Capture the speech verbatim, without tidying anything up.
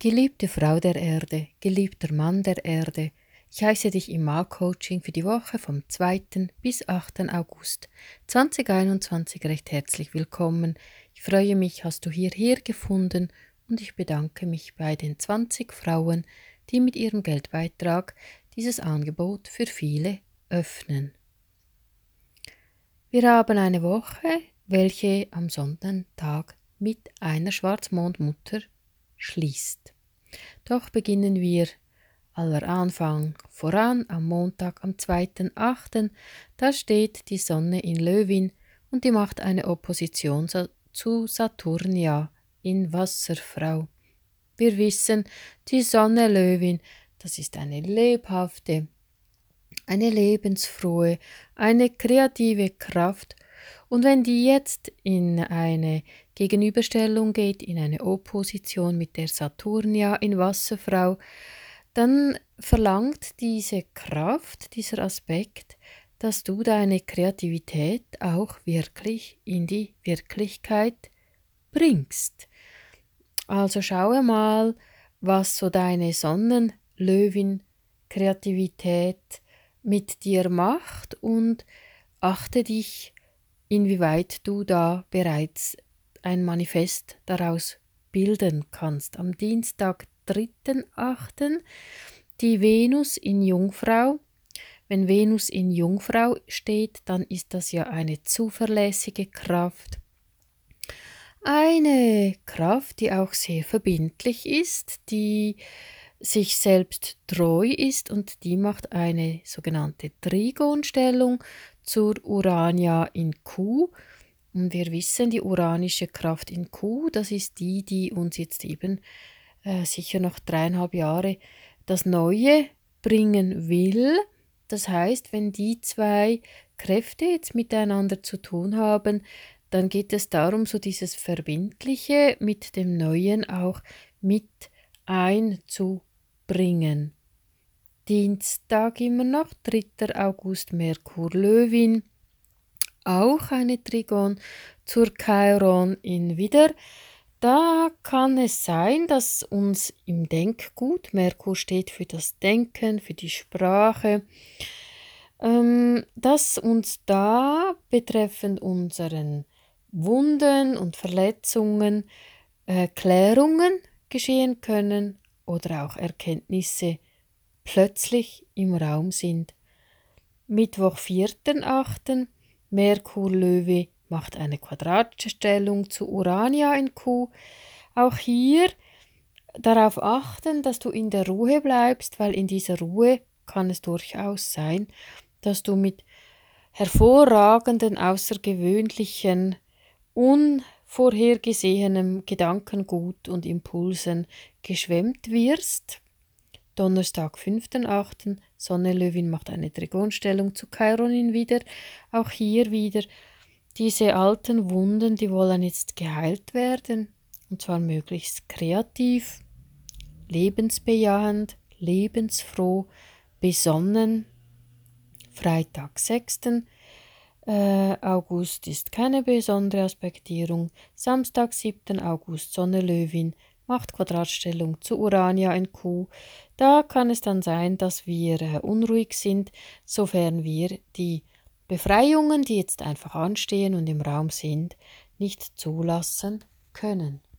Geliebte Frau der Erde, geliebter Mann der Erde, ich heiße dich im Mal-Coaching für die Woche vom zweiten bis achten August zweitausendeinundzwanzig recht herzlich willkommen. Ich freue mich, hast du hierher gefunden und ich bedanke mich bei den zwanzig Frauen, die mit ihrem Geldbeitrag dieses Angebot für viele öffnen. Wir haben eine Woche, welche am Sonntag mit einer Schwarzmondmutter schließt. Doch beginnen wir aller Anfang voran am Montag, am zweiten achten Da steht die Sonne in Löwin und die macht eine Opposition zu Saturnia in Wasserfrau. Wir wissen, die Sonne Löwin, das ist eine lebhafte, eine lebensfrohe, eine kreative Kraft. Und wenn die jetzt in eine Gegenüberstellung geht, in eine Opposition mit der Saturnia in Wasserfrau, dann verlangt diese Kraft, dieser Aspekt, dass du deine Kreativität auch wirklich in die Wirklichkeit bringst. Also schaue mal, was so deine Sonnenlöwin-Kreativität mit dir macht und achte dich, inwieweit du da bereits ein Manifest daraus bilden kannst. Am Dienstag, dritten achten die Venus in Jungfrau. Wenn Venus in Jungfrau steht, dann ist das ja eine zuverlässige Kraft. Eine Kraft, die auch sehr verbindlich ist, die sich selbst treu ist und die macht eine sogenannte Trigonstellung zur Urania in Kuh. Und wir wissen, die uranische Kraft in Kuh, das ist die, die uns jetzt eben äh, sicher noch dreieinhalb Jahre das Neue bringen will. Das heißt, wenn die zwei Kräfte jetzt miteinander zu tun haben, dann geht es darum, so dieses Verbindliche mit dem Neuen auch mit einzubringen. Dienstag immer noch, dritter August, Merkur Löwin, auch eine Trigon zur Chiron in Widder. Da kann es sein, dass uns im Denkgut, Merkur steht für das Denken, für die Sprache, ähm, dass uns da betreffend unseren Wunden und Verletzungen äh, Klärungen geschehen können oder auch Erkenntnisse plötzlich im Raum sind. Mittwoch, vierten achten Merkur Löwe macht eine quadratische Stellung zu Urania in Kuh. Auch hier darauf achten, dass du in der Ruhe bleibst, weil in dieser Ruhe kann es durchaus sein, dass du mit hervorragenden, außergewöhnlichen, unvorhergesehenem Gedankengut und Impulsen geschwemmt wirst. Donnerstag, fünften achten Sonne Löwin macht eine Trigonstellung zu Chiron wieder. Auch hier wieder diese alten Wunden, die wollen jetzt geheilt werden. Und zwar möglichst kreativ, lebensbejahend, lebensfroh, besonnen. Freitag, sechsten August ist keine besondere Aspektierung. Samstag, siebten August Sonne Löwin macht Quadratstellung zu Urania in Kuh. Da kann es dann sein, dass wir äh, unruhig sind, sofern wir die Befreiungen, die jetzt einfach anstehen und im Raum sind, nicht zulassen können.